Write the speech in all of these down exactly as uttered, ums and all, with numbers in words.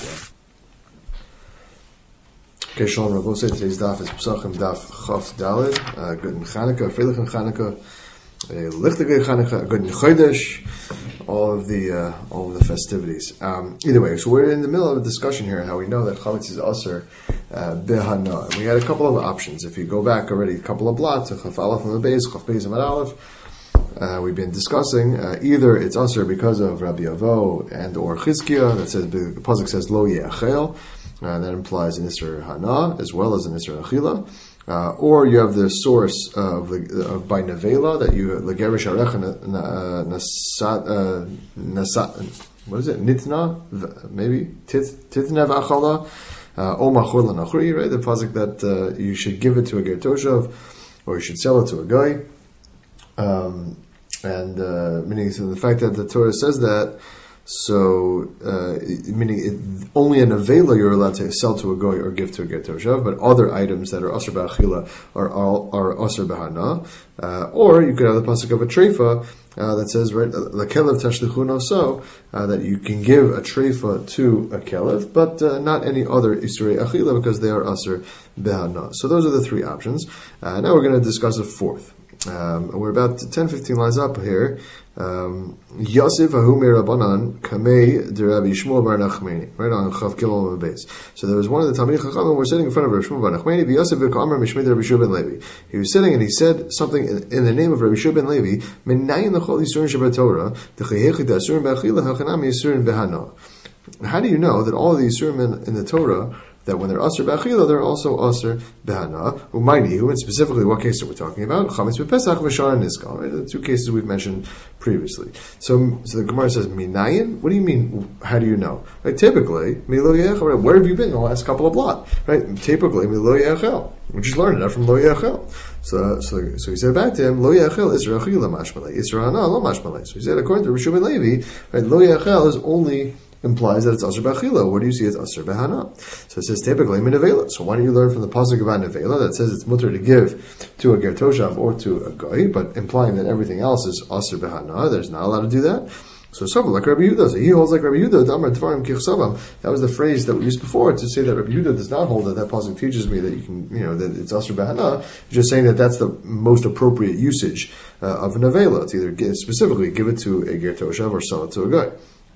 Okay, Shalom Rabbi. Today's daf is Pesachim daf Chaf Daled. Uh, good in Chanukah, Freilich in Chanukah, Lichtige Chanukah, good in Chodesh. All of the uh, all of the festivities. Um, either way, so we're in the middle of a discussion here how we know that chametz is aser uh, behana. And we had a couple of options. If you go back already, a couple of blots, Chaf Aleph and the Beis, Chaf Beis and Aleph. Uh, we've been discussing uh, either it's aser because of Rabbi Avo and or Chizkiah that says the pasuk says Lo Ye'achel. Uh, that implies an Isser Hana as well as an Isser Achila. Uh, or you have the source of, the, of by Nevela that you Legerish Arech Nasat Nasat what is it? Nitna maybe Tit Titna V'Achala O Machor L'Nachri, right? The pasuk that uh, you should give it to a ger toshav or you should sell it to a guy. Um, and uh, meaning so the fact that the Torah says that. So, uh, meaning it, only a nevela you're allowed to sell to a goy or give to a ger toshav, but other items that are asur b'achila are are, are asur b'hana. Uh, or you could have the pasuk of a treifa uh, that says, right, lakelev tashlichun so uh, that you can give a treifa to a kelev, but uh, not any other isurei achila because they are asur b'hana. So those are the three options. Uh, now we're going to discuss a fourth. Um, we're about ten fifteen lines up here. Um, Yosef Ahu Mirabanan Kamei de Rabbi Shmuel Bar Nachmani, right on Chav Gimel Beis. So there was one of the Talmidei Chachamim were sitting in front of Rabbi Shmuel Bar Nachmani. Yosef v'Kamar Mishmei Rabbi Shua ben Levi. He was sitting and he said something in, in the name of Rabbi Shua ben Levi. Menayin l'chol yisurin shabbat Torah t'chayechid asurin b'achila hachanam yisurin b'hana. How do you know that all of the yisurim in, in the Torah, that when they're asur b'achila, they're also asur b'hana? Umaynihu, and specifically what case are we talking about? Chametz b'Pesach v'shar niskal, right? The two cases we've mentioned previously. So, so the Gemara says, minayin? What do you mean, how do you know? Right? Typically, milo yechel, where have you been in the last couple of blot? Right? Typically, milo yechel. We just learned that from lo yechel. So, so, so he said back to him, lo yechel isra achila mashmalei, isra hana lo mashmalei. So he said, according to Rabbi Shua ben Levi, right, lo yechel is only implies that it's asur b'achila. Where do you see it's asur b'hana? So it says typically minavela. So why don't you learn from the pasuk about nevela that says it's mutter to give to a ger toshav or to a goy, but implying that everything else is asur b'hana? There's not allowed to do that. So so like Rabbi Yehuda, so he holds like Rabbi Yehuda. Damar tvarim kichsavam. That was the phrase that we used before to say that Rabbi Yehuda does not hold that. That pasuk teaches me that you can, you know, that it's asur b'hana. Just saying that that's the most appropriate usage uh, of a nevela. It's either give, specifically give it to a ger toshav or sell it to a goy.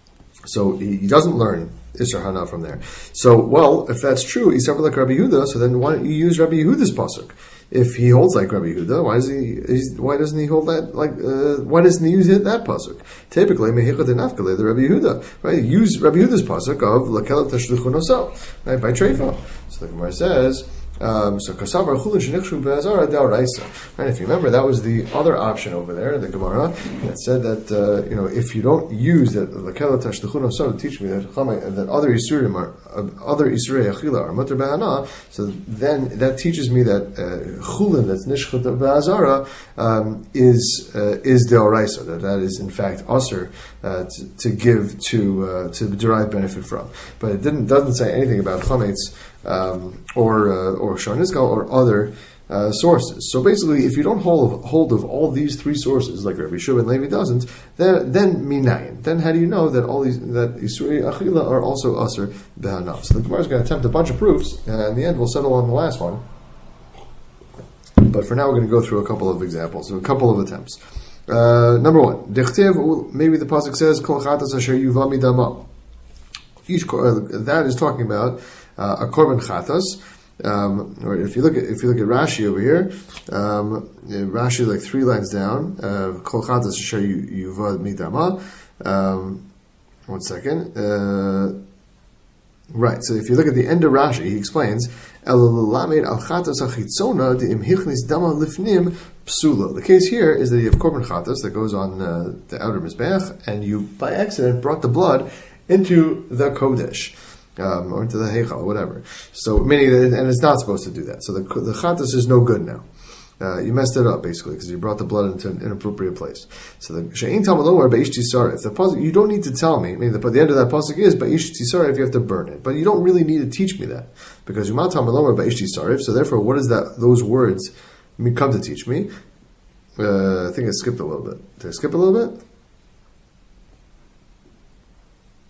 So he doesn't learn Isser Hana from there. So, well, if that's true, he's like Rabbi Yehuda, so then why don't you use Rabbi Yehuda's pasuk? If he holds like Rabbi Yehuda, why does he? Why doesn't he hold that? Like, uh, why doesn't he use it, that pasuk? Typically, mehicha denafkale the Rabbi Yehuda, right? Use Rabbi Yehuda's pasuk of lakelav tashluchun oso, right, by treifa. So the Gemara says. Um, so kasavar chulin shenichshu be'azara da'oraisa. Right? If you remember, that was the other option over there in the Gemara that said that uh, you know if you don't use that l'kela tashdechun so to teach me that that other isurim are uh, other isurei achila are mutter be'hana. So then that teaches me that uh, chulin that's nishchut be'azara um, is uh, is da'oraisa, that that is in fact aser uh, to, to give to uh, to derive benefit from. But it didn't doesn't say anything about chametz. Um, or uh, or Sharniskal or other uh, sources. So basically, if you don't hold of, hold of all these three sources, like Rabbi Shua ben Levi doesn't, then then minayin. Then how do you know that all these that Isurei Achila are also asur b'hana? So the Gemara is going to attempt a bunch of proofs, and in the end, we'll settle on the last one. But for now, we're going to go through a couple of examples, so a couple of attempts. Uh, number one, Dichtev. Maybe the pasuk says Kol chatas asher yuva midama. Each that is talking about. Uh, a korban chatas, um, or if you look at if you look at Rashi over here, um, Rashi like three lines down, kol chatas asher yuvad midama. One second, uh, right. So if you look at the end of Rashi, he explains el lamed al chatas achitzona de im hichnis dama lifnim psula. The case here is that you have korban chatas that goes on uh, the outer mizbeach, and you by accident brought the blood into the kodesh. Um, or into the heichal, whatever. So, meaning that, and it's not supposed to do that. So the the chatas is no good now. Uh, you messed it up basically because you brought the blood into an inappropriate place. So the she'ein talmud or baish tisara. If the pasuk, you don't need to tell me. I mean, the, but the end of that pasuk is baish tisara if you have to burn it. But you don't really need to teach me that because you talmud or baish tisara. So therefore, what does that those words come to teach me? Uh, I think I skipped a little bit. Did I skip a little bit?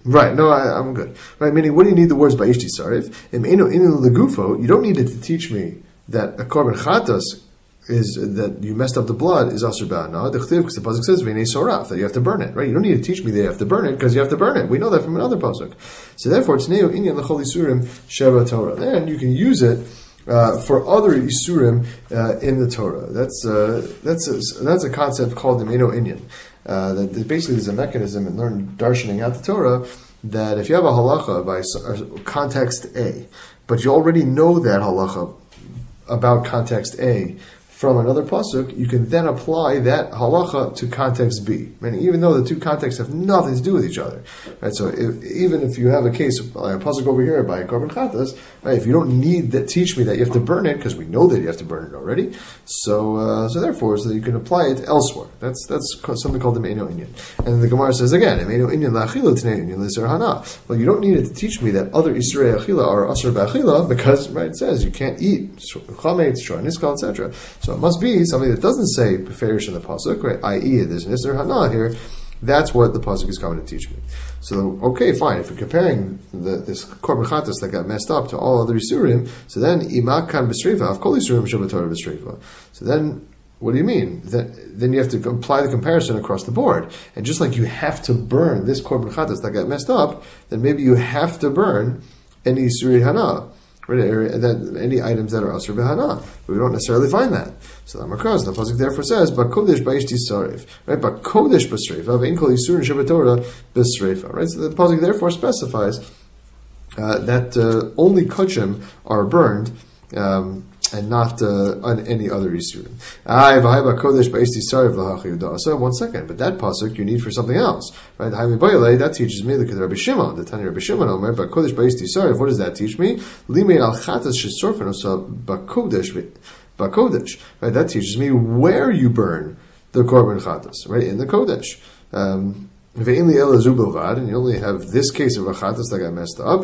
Right, no, I, I'm good. Right, meaning, what do you need the words by Ishti Sarif? Im Eino Inu Legufo, you don't need it to teach me that a korban chatas is, that you messed up the blood, is Asur Ba'ana, the Chtiv, because the Pasuk says, V'nei Soraf, that you have to burn it, right? You don't need to teach me that you have to burn it, because you have to burn it. We know that from another Pasuk. So therefore, it's Neo Inyan L'chol Isurim Sheva Torah. Then you can use it Uh, for other isurim uh, in the Torah. That's uh, that's a, that's a concept called the Meino Inyan. Uh, that, that basically there's a mechanism in learning darshaning out the Torah that if you have a halacha by context A, but you already know that halacha about context A from another pasuk, you can then apply that halacha to context B. I mean, even though the two contexts have nothing to do with each other, right? So if, even if you have a case, like a pasuk over here by korban chatas, right? If you don't need that, teach me that you have to burn it because we know that you have to burn it already. So, uh, so therefore, so that you can apply it elsewhere. That's that's something called the meino inyan. And the Gemara says again, meino inyan la'achila t'nei inyan l'isur hana. Well, you don't need it to teach me that other isurei achila are asur ba'achila because, right? It says you can't eat chametz, shor, niskal, et cetera. So it must be something that doesn't say beferish in the pasuk, right? that is, there's an isur hana here. That's what the pasuk is coming to teach me. So, okay, fine. If you're comparing the, this korban chatas that got messed up to all other isurim, so then imak kan b'sreifa av kol isurim shabatorah b'sreifa. So then, what do you mean? That, then you have to apply the comparison across the board. And just like you have to burn this korban chatas that got messed up, then maybe you have to burn any isuri hana. That any items that are asur b'hana, but we don't necessarily find that. So the Amakraz, the pasuk therefore says, "Bakodesh ba'ishti sarif," right? Bakodesh b'sreifa, ve'in kol yisurin shebetorah b'sreifa, right? So the pasuk therefore specifies uh, that uh, only kachim are burned. Um, and not uh, on any other isurim. So one second, but that pasuk you need for something else, right? That teaches me the Rabbi Shimon, the Tanya Rabbi Shimon Omer, Bakodesh ba'ishti sarif. What does that teach me? Limei al chatas shesorfen osa bakodesh bakodesh. Right? That teaches me where you burn the korban chatas, right? In the kodesh. Um, and you only have this case of a chatas that got messed up.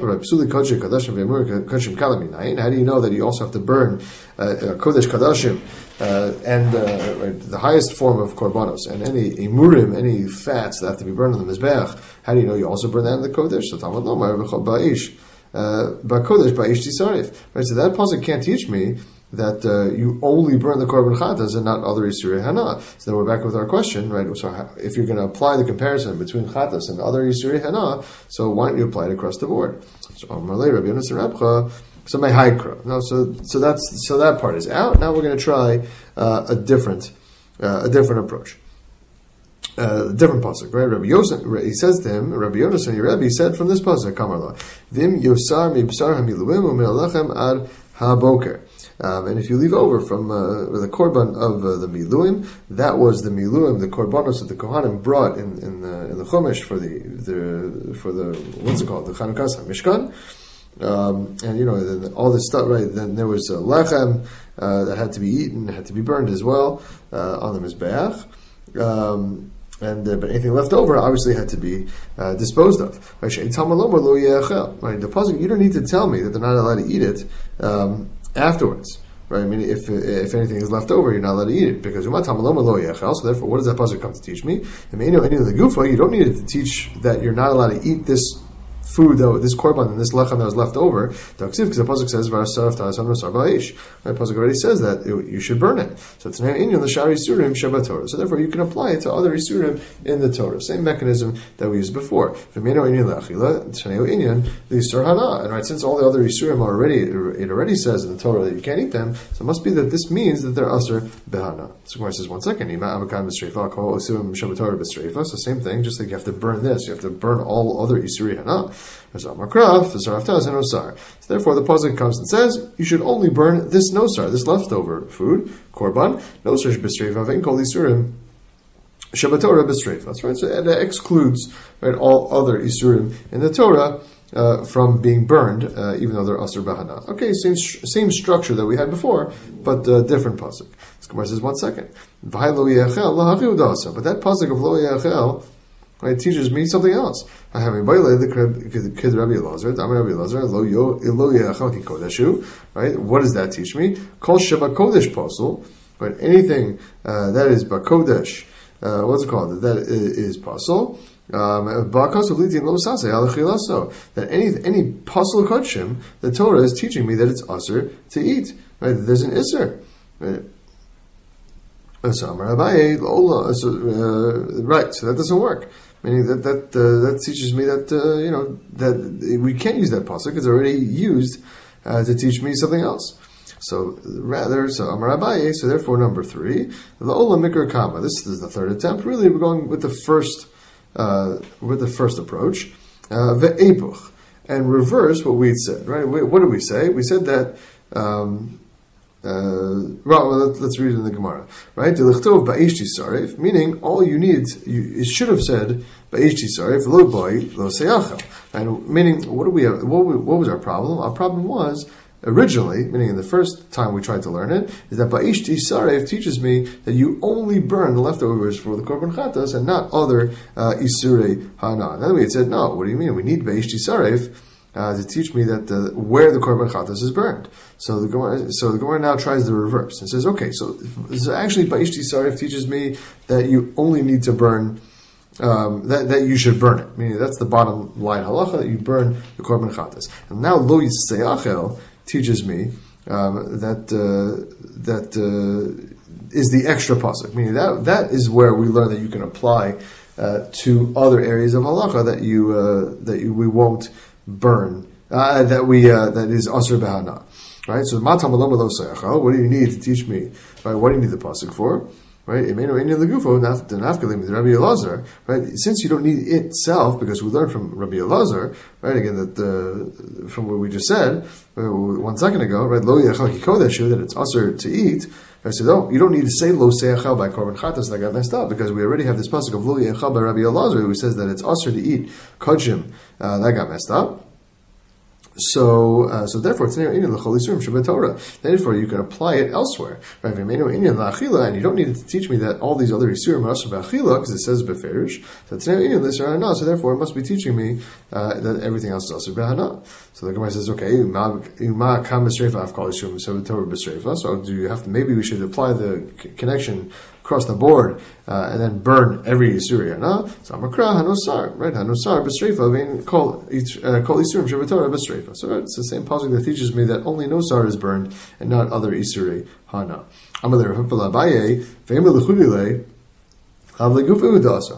How do you know that you also have to burn uh, kodesh kadashim uh, and uh, right, the highest form of korbanos and any imurim, any fats that have to be burned on the mizbeach? How do you know you also burn that in the kodesh? So Talmud lomar ba'ish bakodesh ba'ish tisarif. Right, so that pasuk can't teach me that uh, you only burn the korban chatas and not other isurei hana. So then we're back with our question, right? So how, if you're going to apply the comparison between chatas and other isurei hana, so why don't you apply it across the board? So Amalei Rabbi Yonas Rebcha, so my haikra. No, so so that's so that part is out. Now we're going to try uh, a different uh, a different approach. Uh, different pasuk, right? Rabbi Yosef, he says to him, Rabbi Yonas and your Rebbe said from this pasuk, Kamarla, Vim Yosar mi b'sar hamiluim u'me'alechem ad haboker. Um, and if you leave over from uh, the korban of uh, the miluim, that was the miluim, the korbanos that the kohanim brought in in the, in the chumash for the, the for the what's it called, the Chanukah Mishkan, um, and you know the, all this stuff, right? Then there was uh, lechem uh, that had to be eaten, had to be burned as well uh, on the mizbeach. Um, And uh, but anything left over obviously had to be uh, disposed of. Right? The pasuk, you don't need to tell me that they're not allowed to eat it um, afterwards. Right? I mean, if if anything is left over, you're not allowed to eat it because so therefore, what does that pasuk come to teach me? You don't need it to teach that you're not allowed to eat this food, though, this korban and this lechem that was left over, because the pasuk says, right, pasuk already says that it, you should burn it. So it's in the shari isurim shabatorah. So therefore, you can apply it to other isurim in the Torah. Same mechanism that we used before. And right, since all the other isurim are already, it already says in the Torah that you can't eat them, so it must be that this means that they're asur behana. So Gemara says, one second, so same thing, just like you have to burn this, you have to burn all other isuri hana. So therefore, the pasuk comes and says you should only burn this nosar, this leftover food, korban, nosar b'streifa, ve'in kol isurim shabatorah b'streifa. That's right. So that excludes, right, all other isurim in the Torah uh, from being burned, uh, even though they're asur b'hana. Okay, same same structure that we had before, but uh, different pasuk. This Gemara says, one second, but that pasuk of lo yachel, right, it teaches me something else. I have a the kid Rabbi Elazar, Rabbi Elazar, lo yo lo yachal ki kodeshu. Right, what does that teach me? Kol sheba kodesh pasul. Right, anything uh, that is bakodesh, uh, what's it called? That is pasul. Um, that any any pasul kodshim, the Torah is teaching me that it's usher to eat. Right? There's an isser. Right? So, uh, right, so that doesn't work. Meaning that that uh, that teaches me that uh, you know that we can't use that pasuk. It's already used uh, to teach me something else. So rather, so Amar Abaye. So therefore, number three, the Ola Mikra Kama. This is the third attempt. Really, we're going with the first uh, with the first approach, ve'epuch, uh, and reverse what we said. Right? What did we say? We said that. Um, Uh, well, let, let's read it in the Gemara, right? Meaning, all you need, you, it should have said lo boy lo seyachel. And meaning, what do we have? What, what was our problem? Our problem was originally, meaning in the first time we tried to learn it, is that ba'ishti saref teaches me that you only burn the leftovers for the korban chatas and not other uh, isurei hana. And then we had said, no. What do you mean? We need ba'ishti saref Uh, to teach me that uh, where the korban chatas is burned. So the Gemara, so the Gemara now tries the reverse and says, okay, so, so actually Ba'ishti Sarif teaches me that you only need to burn, um, that, that you should burn it. Meaning that's the bottom line halacha, that you burn the korban chatas. And now Lo Yisayachel teaches me um, that uh, that uh, is the extra pasuk. Meaning that that is where we learn that you can apply uh, to other areas of halacha that you uh, that you, we won't burn uh, that we uh, that is asur behana, right? So matam lo lo seyachal. What do you need to teach me? Right? What do you need the pasuk for? Right? Imenu enya legufo nafkalim with Rabbi Elazar. Right? Since you don't need it itself, because we learned from Rabbi Elazar, right? Again, that uh, from what we just said uh, one second ago, right? Lo yachal kikodeshu, that it's asur to eat. I said, oh, you don't need to say lo seyachal by korban chatas. That got messed up because we already have this pasuk of lo yachal by Rabbi Elazar, who says that it's asur to eat kodshim. Uh, that got messed up. So, uh, so therefore, therefore, you can apply it elsewhere. Right? And you don't need to teach me that all these other isurim are also b'achila, because it says beferish. So so therefore, it must be teaching me uh, that everything else is also b'hana. So the Gemara says, okay, so do you have to? Maybe we should apply the connection across the board uh, and then burn every isuri hana. So amakra hanosar, right? Hanosar b'streifa vein kol kol isurim shebetorah b'streifa. So it's the same pasuk that teaches me that only nosar is burned and not other isuri hana. Amalei Rav Abaye ve'emel lechudile hav legufe udasa.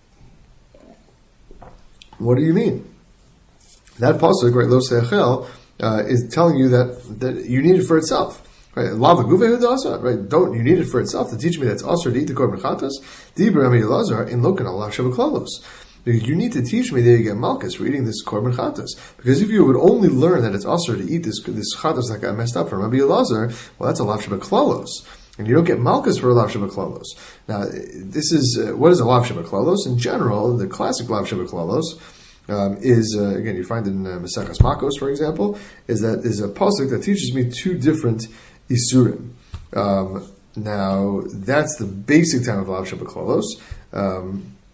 What do you mean? That pasuk, right? Lo seichel uh, is telling you that that you need it for itself. Right, lava guve hudasa. Right, don't you need it for itself to teach me that it's also to eat the korban chatas? Dibra Rabbi Elazar in lokan alav shabaklalos. You need to teach me that you get malchus for eating this korban chatas. Because if you would only learn that it's also to eat this this chatas that got messed up from Rabbi Elazar, well, that's a lav shabaklalos. And you don't get malchus for a lav shabaklalos. Now, this is uh, what is a lav shabaklalos in general? The classic lav shabaklalos. Um, is uh, again you find in uh, Maseches Makos, for example, is that is a pasuk that teaches me two different isurim. Um, now that's the basic time of lav shabaklalos, um,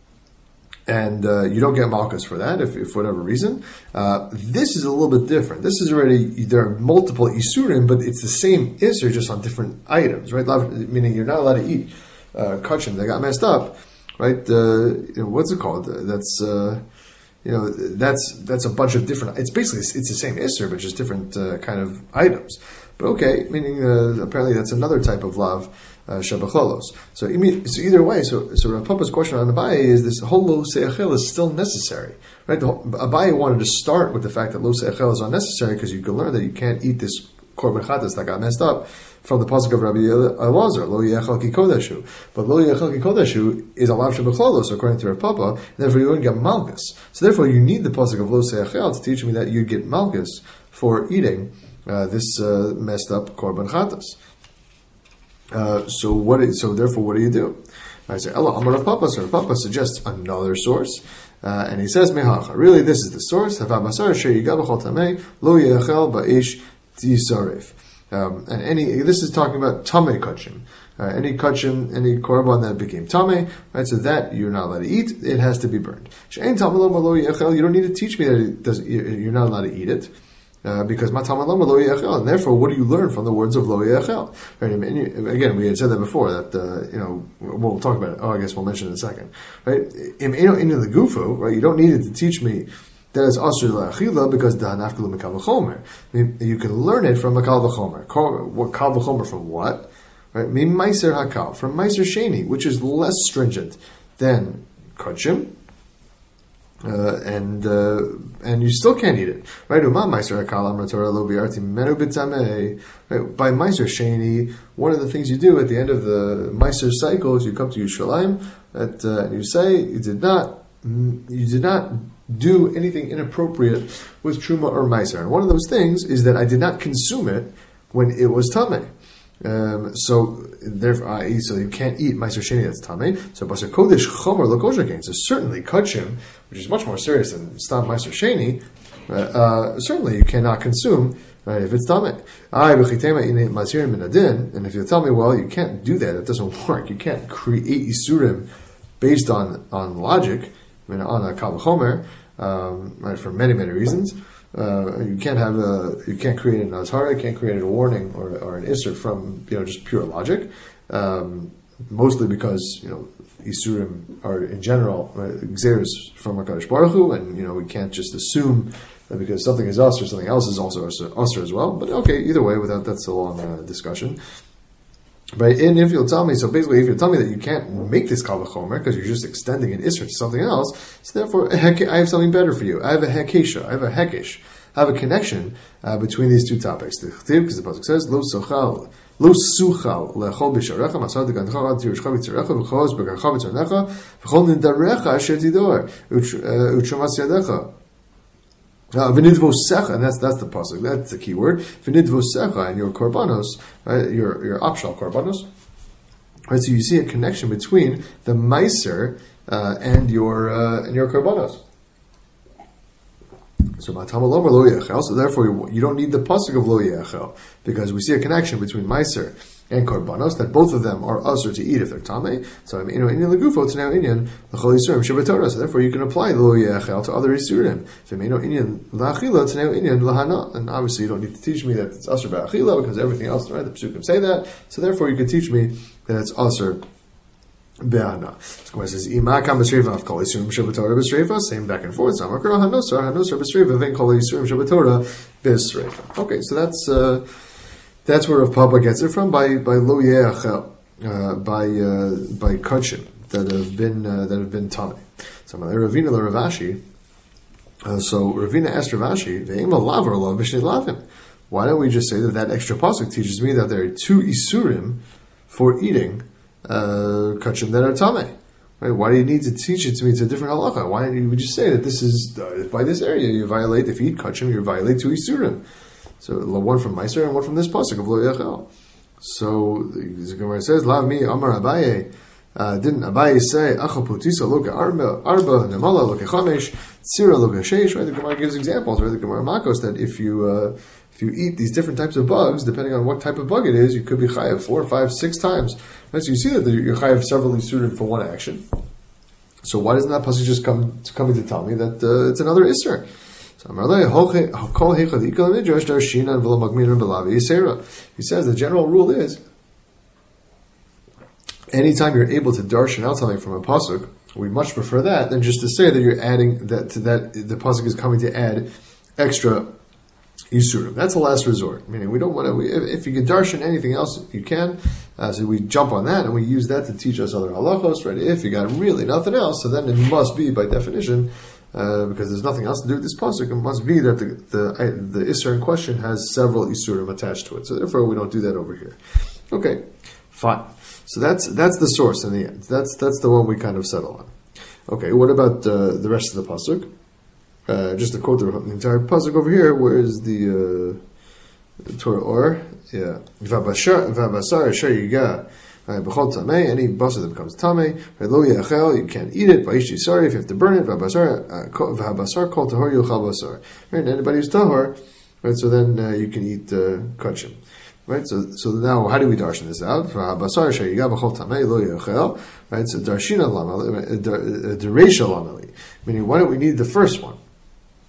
and uh, you don't get malchus for that if, if for whatever reason. Uh, this is a little bit different. This is already there are multiple isurim, but it's the same isur just on different items, right? Lav, meaning you're not allowed to eat uh, kachim that got messed up, right? Uh, you know, what's it called? That's uh, You know, that's that's a bunch of different. It's basically it's the same isser, but just different uh, kind of items. But okay, meaning uh, apparently that's another type of lav uh, shabacholos. So, so either way, so so Rav Papa's question on Abaye is this whole lo seichel is still necessary, right? The whole, Abaye wanted to start with the fact that lo seichel is unnecessary because you can learn that you can't eat this korban chatas that got messed up from the pasuk of Rabbi Elazar, lo yechal ki kodeshu. But lo yechal ki kodeshu is a lav shabacholos according to Rav Papa, and therefore you wouldn't get malchus. So therefore you need the pasuk of lo seichel to teach me that you get malchus for eating uh, this uh, messed up korban chatas. Uh, so what? Is, so therefore, what do you do? I say, Ella Amar Rav Papa. So Rav Papa suggests another source, uh, and he says, Mehacha. Really, this is the source. Havabasar she'yigabachol tamei lo yechel ba'ish tisarif. Um, and any, this is talking about tamei kachim. Uh, any kachim, any korban that became tamei, right? So that you're not allowed to eat, it has to be burned. She'ein tamei lo malo yechel. You don't need to teach me that it does, you're not allowed to eat it. Uh, because Matam Lama Lo Yechel, and therefore, what do you learn from the words of Lo Yechel? Right? And you, again, we had said that before. That uh, you know, we'll talk about it. Oh, I guess we'll mention it in a second. Right? In the Gufu, right? You don't need it to teach me that it's Asur La'achila because da nafkalu Makal V'chomer. You can learn it from Makal V'chomer. What Kal V'chomer from what? Right? Min Meiser Hakal, from Meiser Sheni, which is less stringent than Kodshim. Uh, and uh, and you still can't eat it, right? Right? By Meiser Sheni, one of the things you do at the end of the Meiser cycle is you come to Yerushalayim, at, uh, and you say you did not you did not do anything inappropriate with Truma or Meiser. And one of those things is that I did not consume it when it was Tameh. Um, so therefore, that is, so you can't eat Meiser Sheni that's Tameh. So Basar Kodesh Chomer L'Kosher Kain. So certainly Kodshim, which is much more serious than Stam Meiser Sheni, uh, uh, certainly you cannot consume right, if it's Tameh. And if you tell me, well, you can't do that, it doesn't work. You can't create Isurim based on, on logic, I mean, on a Kal V'chomer, um, right, for many, many reasons. Uh, you can't have a, you can't create an azhara, you can't create a warning or, or an isser from, you know, just pure logic. Um, mostly because, you know, isurim are in general xeris uh, from HaKadosh Baruch Hu, and, you know, we can't just assume that because something is us or something else is also usher as well. But okay, either way, without that's a long uh, discussion. But and if you'll tell me, so basically, if you'll tell me that you can't make this kal v'chomer because you're just extending an isser to something else, so therefore, I have something better for you. I have a hekesha, I have a hekesh, I have a connection uh, between these two topics. The chtiv, because the pasuk says, lo sochal, lo suchal lechol b'sharecha, masad degancha ad tirishcha b'tzarecha v'choz b'garcha b'tzarnecha v'chol nidarecha asher tidor u'tshumas yadecha. Uh, V'nidvosecha, and that's that's the pasuk. That's the key word. V'nidvosecha, and your korbanos, right? Your your optional korbanos, right? So you see a connection between the meiser uh, and your uh, and your korbanos. So matamalam lo yechel. So therefore, you don't need the pasuk of lo yechel because we see a connection between meiser and korbanos, that both of them are usher to eat if they're tamei. So I mean, inyan legufo to now inyan l'chol yisurim shebetorah. So therefore, you can apply the lo yechel to other yisurim. If inyan la'achila to now inyan lahana, and obviously you don't need to teach me that it's usher ba'achila because everything else, right? The psukim say that. So therefore, you can teach me that it's usher be'ana. So it says imakam b'sreifa of kol yisurim shebetorah b'sreifa. Same back and forth. Samakra hanosar hanosar b'sreifa v'en kol yisurim shebetorah b'sreifa. Okay, so that's. Uh, That's where Rav Papa gets it from by by lo yeachel, uh, by uh, by kodshim that have been uh, that have been tamei. So Ravina la Ravashi. Uh, so Ravina asked Ravashi, "Ve'ema lavar lav b'shnei lavim." Why don't we just say that that extra pasuk teaches me that there are two isurim for eating uh, kodshim that are tamei? Right? Why do you need to teach it to me to a different halacha? Why don't you just say that this is uh, by this area you violate? If you eat kodshim, you violate two isurim. So one from Meiser and one from this pasuk of Lo Yechel. So the Gemara says, "Lav mi Amar Abaye." Uh, didn't Abaye say, "Achal putisa loka arba arba nemala loka chamesh tzira loka sheish"? Right? The Gemara gives examples. Right? The Gemara makos that if you uh, if you eat these different types of bugs, depending on what type of bug it is, you could be chayav four, five, six times. Right? So you see that you're chayav several isurim for one action. So why doesn't that pasuk just come coming to tell me that uh, it's another isur? He says the general rule is anytime you're able to darshan out something from a pasuk, we much prefer that than just to say that you're adding that to that the pasuk is coming to add extra yisurim. That's the last resort. Meaning we don't want to. We, if, if you can darshan anything else, you can. Uh, so we jump on that and we use that to teach us other halachos. Right? If you got really nothing else, so then it must be by definition. Uh, because there's nothing else to do with this pasuk, it must be that the the, the isur in question has several isurim attached to it. So therefore, we don't do that over here. Okay, fine. So that's that's the source in the end. That's that's the one we kind of settle on. Okay, what about uh, the rest of the pasuk? Uh, just to quote the, the entire pasuk over here. Where is the, uh, the Torah or yeah? V'abasar asher yiga. B'chol tamei, any basar that becomes tamei, lo yachel, you can't eat it. V'aish yisari, if you have to burn it. V'habasar, v'habasar kol tahor yochal basar. Right, and anybody who's tahor, right? So then uh, you can eat uh, kodshim. Right, so so now how do we darshan this out? V'habasar sheyiga b'chol tamei lo yachel. Right, so darshina lamali, dereisha lamali. Meaning, why don't we need the first one?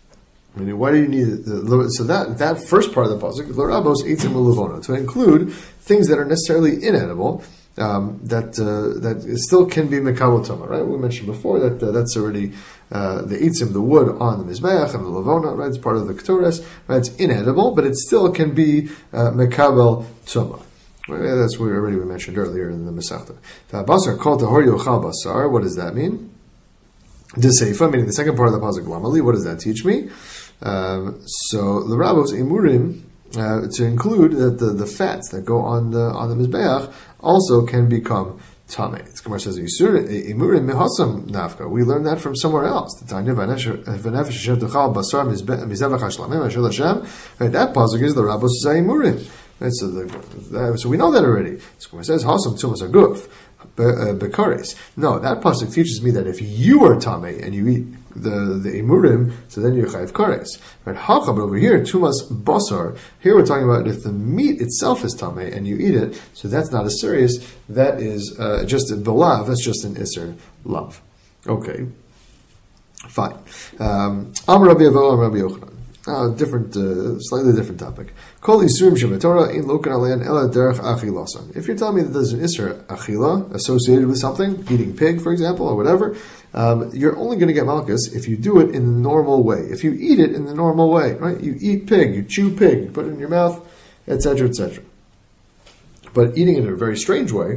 Meaning, why do you need the, so that that first part of the pasuk, l'rabos eitzim u'levona, to include things that are necessarily inedible, um, that uh, that still can be mekabel tuma, right? We mentioned before that uh, that's already uh, the eitzim, the wood on the mizbeach and the levona, right? It's part of the ketores, right? It's inedible, but it still can be uh, mekabel tuma. Right? That's what we already we mentioned earlier in the Masechta. Basar kol tahor yochal basar. What does that mean? Deseifa, meaning the second part of the pasuk lamali. What does that teach me? Um, so the rabbos imurim uh, to include that the, the fats that go on the on the mizbeach also can become tamei. The Gemara says imurim mihasam nafka. We learned that from somewhere else. The Tanya v'nefesh asher tuchal basar mizevach hashlamim asher l'Hashem. That pasuk is the rabbos imurim. Right, so, the, so we know that already. The Gemara says hasam tumas aguf. Bekares. No, that pasuk teaches me that if you are tamei and you eat the the imurim, so then you're chayiv kares. Right? Hacha, but over here, tumas basar. Here we're talking about if the meat itself is tamei and you eat it, so that's not as serious. That is uh, just a belav. That's just an iser lav. Okay, fine. Um, Am Rabbi Avo, Am Rabbi Yochanan. Uh, different, uh, slightly different topic. Kol isurim shebetorah in lokan alein ela derech achilasan. If you're telling me that there's an isur achila associated with something, eating pig, for example, or whatever, um, you're only going to get malchus if you do it in the normal way. If you eat it in the normal way, right? You eat pig, you chew pig, you put it in your mouth, et cetera, et cetera. But eating it in a very strange way,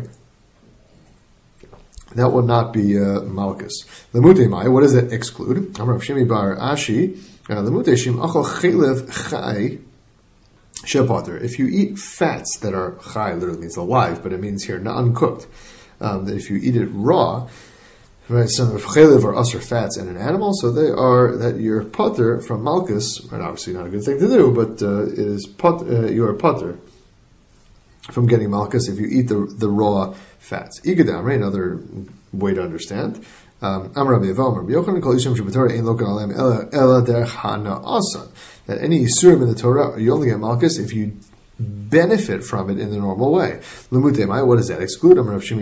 that would not be uh, malchus. Lemute mai, what does it exclude? Amar Shimi bar Ashi. If you eat fats that are chai, literally means alive, but it means here not uncooked. Um, that if you eat it raw, right, some of chaylev are usher fats in an animal, so they are that you're putter from malchus, and obviously not a good thing to do, but uh, it is put, uh, you are putter from getting malchus if you eat the the raw fats. Igadam, right? Another way to understand. Um, that any isurim in the Torah, you only get malchus if you benefit from it in the normal way. What does that exclude?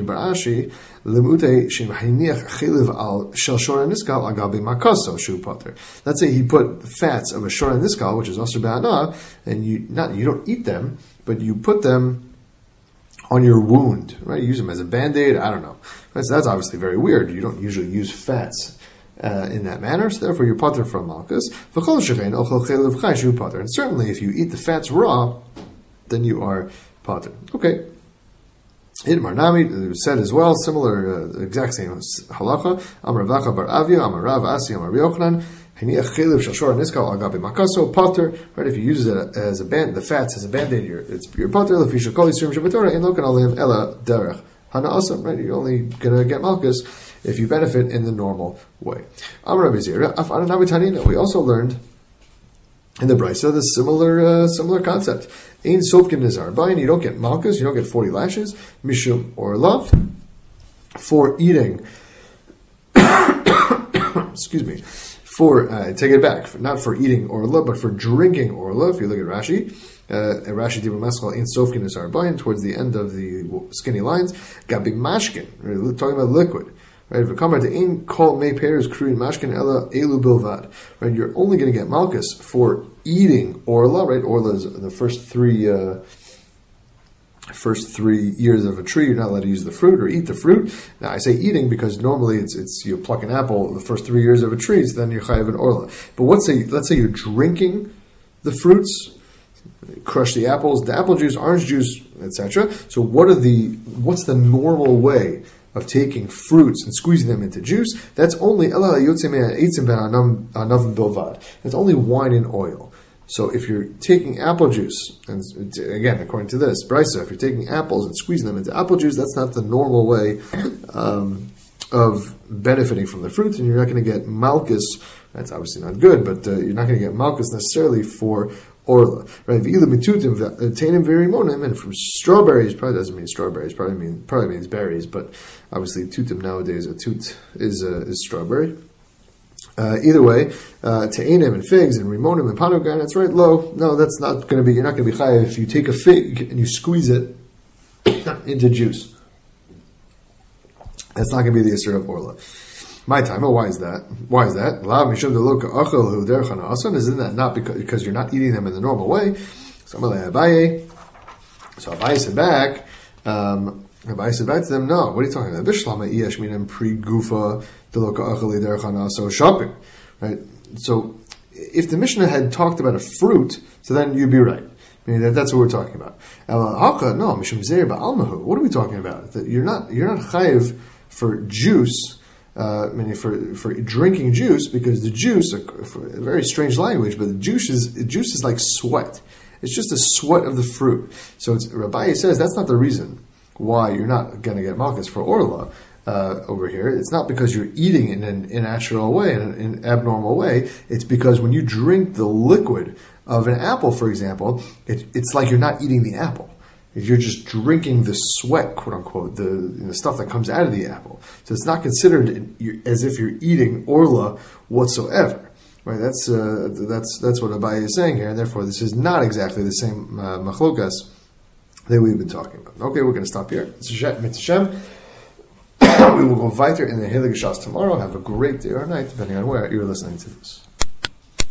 Let's say he put fats of a shor and niskal, which is asur b'hana, and you not you don't eat them, but you put them on your wound, right? You use them as a band-aid, I don't know. Right? So that's obviously very weird. You don't usually use fats uh, in that manner, so therefore you're pater from malchus. And certainly if you eat the fats raw, then you are pater. Okay. In Marnami, said as well, similar, uh, exact same halacha. Amar Vacha bar Avia, Amar Rav Asi, Amar Yochanan. Right, if you use it as a band, the fats as a band-aid, you're, it's your pater. Right, you're only gonna get malchus if you benefit in the normal way. We also learned in the Brisa the similar uh, similar concept. In sofkin nizar bayin, you don't get malchus, you don't get forty lashes, mishum or love for eating. Excuse me. For uh, take it back, for, not for eating orla, but for drinking orla. If you look at Rashi, uh, Rashi Dibur Maskal in Sofkin Nisar Bayin, towards the end of the skinny lines, Gabi Mashkin, right, talking about liquid. Right, v'kamar de'ein kol mei peres kruin mashkin ela elu bilvad. Right, you're only going to get malchus for eating orla. Right, orla is the first three. Uh, First three years of a tree, you're not allowed to use the fruit or eat the fruit. Now, I say eating because normally it's it's you pluck an apple the first three years of a tree, so then you're chayav an orla. But let's say let's say you're drinking the fruits, crush the apples, the apple juice, orange juice, et cetera. So what are the what's the normal way of taking fruits and squeezing them into juice? That's only That's only wine and oil. So if you're taking apple juice, and again, according to this, Brisa, if you're taking apples and squeezing them into apple juice, that's not the normal way um, of benefiting from the fruit, and you're not going to get malchus. That's obviously not good, but uh, you're not going to get malchus necessarily for orla. Right? And from strawberries, probably doesn't mean strawberries, probably mean probably means berries, but obviously tutim nowadays, a tut is uh, is strawberry. Uh, either way, uh, te'enim and figs and rimonim and pomegranates, right? Low. No, that's not going to be. You're not going to be chayav if you take a fig and you squeeze it into juice. That's not going to be the issur of orla. My time. Oh, why is that? Why is that? Isn't that not because, because you're not eating them in the normal way? So Abaye said back, um, Abaye said back to them, no, what are you talking about? So shopping, right? So if the Mishnah had talked about a fruit, so then you'd be right. I mean, that, that's what we're talking about. No, what are we talking about? That you're not you're not chayiv for juice. Uh, meaning for, for drinking juice, because the juice, a, a very strange language, but the juice is juice is like sweat. It's just the sweat of the fruit. So it's, Rabbi says that's not the reason why you're not going to get malchus for orla uh, over here. It's not because you're eating in an unnatural way, in an, in an abnormal way. It's because when you drink the liquid of an apple, for example, it, it's like you're not eating the apple. You're just drinking the sweat, quote unquote, the, the stuff that comes out of the apple. So it's not considered as if you're eating orla whatsoever, right? That's uh, that's that's what Abaye is saying here, and therefore this is not exactly the same uh, machlokas that we've been talking about. Okay, we're going to stop here. Mitzvah. We will go weiter in the Heilige Shas tomorrow. Have a great day or night, depending on where you're listening to this.